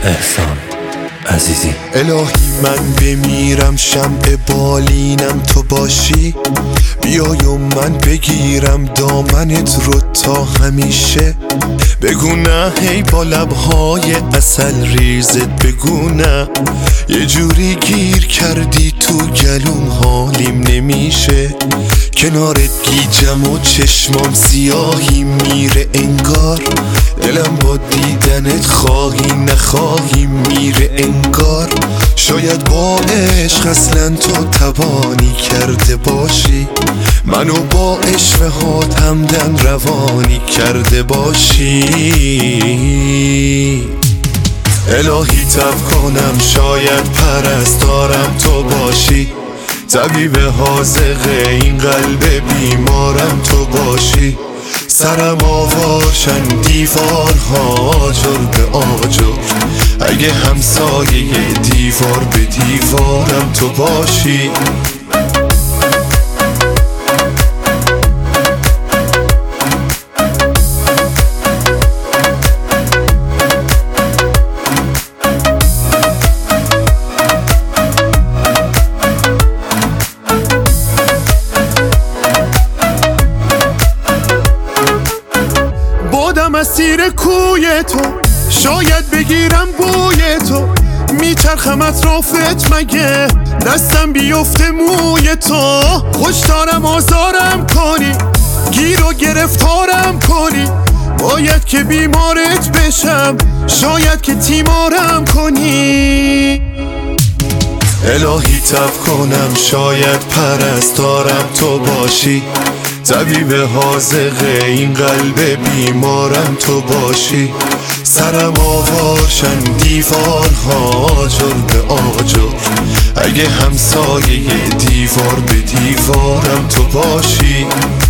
احسان عزیزی. الهی من بمیرم شمع بالینم تو باشی، بیای و من بگیرم دامنت رو تا همیشه. بگو نه هی با لبهای عسل ریزت، بگو نه یه جوری گیر کردی تو گلوم حالیم نمیشه. کنارت گیجم و چشمام سیاهی میره انگار، دلم با دیدنت خواهی نخواهی میره انگار. شاید با عشق اصلا تو توانی کرده باشی، منو با عشق هات همدن روانی کرده باشی. الهی تب کنم شاید پرستارم تو باشی، طبیب حاذق این قلب بیمارم تو باشی. سرم آوارشن دیوارها آجر به آجر، اگه همسایه دیوار به دیوارم تو باشی. بادم اسیر کوی تو، شاید بگیرم بوی تو. میچرخم اطرافت مگه دستم بیفته موی تو. خوش دارم آزارم کنی، گیر و گرفتارم کنی. باید که بیمارت بشم، شاید که تیمارم کنی. الهی تب کنم شاید پرستارم تو باشی، طبیب حاذق این قلب بیمارم تو باشی. سرم آوارشن دیوارها آجر به آجر، اگه همسایه دیوار به دیوارم تو باشی.